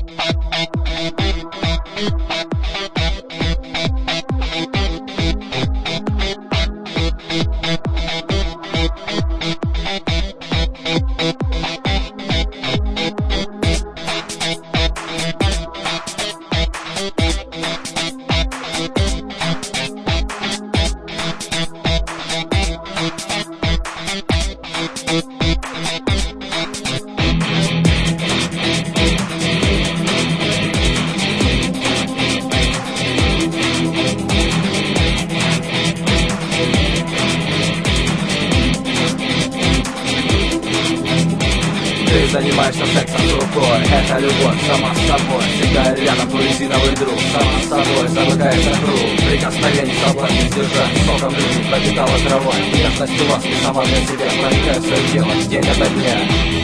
Ты занимаешься сексом с рукой, это любовь сама с собой. Всегда рядом твой резиновый друг, сама с собой замыкается круг. Прикосновений соблазн сдержать, соком жизни пропитала травой. Нежностью ласки сама для себя проникает свое тело день ото дня.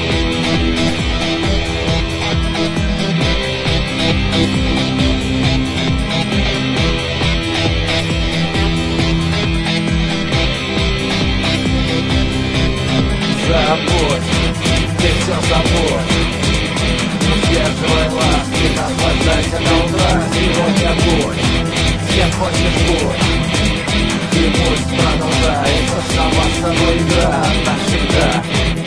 Забудь, ты все забудь. Не сдерживай ласки, наслаждайся до утра. Сегодня будь, с кем хочешь будь. И пусть продолжается сама с собой игра навсегда.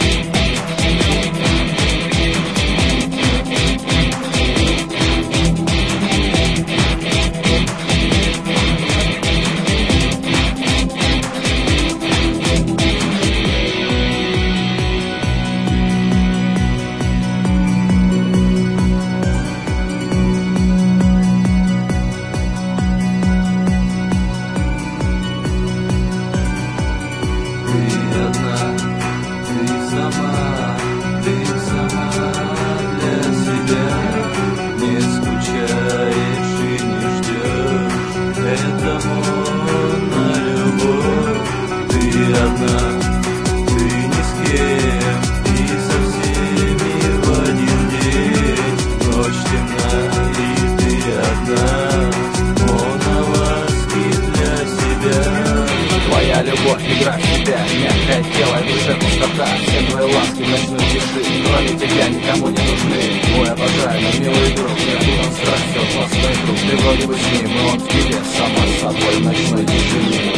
Любовь, игра в себя, мягкое тело и душе пустота. Все твои ласки в ночной тиши, кроме тебя никому не нужны. Твой обожаемый милый друг, я буду страстью от вас твой друг. Ты вроде бы с ним, но он в тебе, сама с собой в ночной тишине.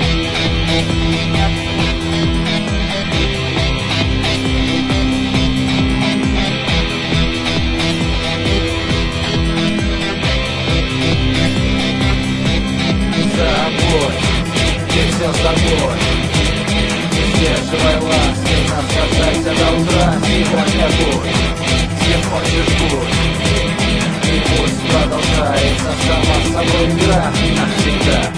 Забудь, не сдерживай ласки, наслаждайся до утра. Сегодня будь, с кем хочешь будь. И пусть продолжается сама с собой игра навсегда.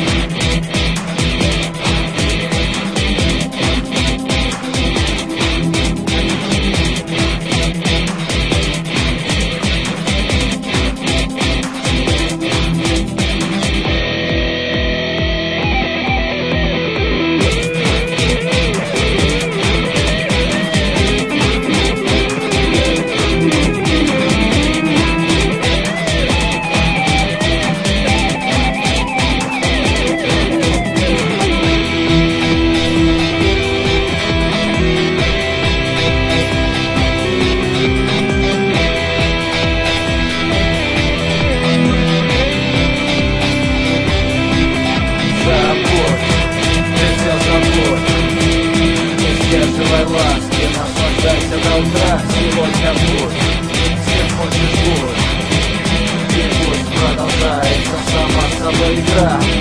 Ласки, наслаждайся до утра. Сегодня будь, с кем хочешь будь. И пусть продолжается сама с собой игра.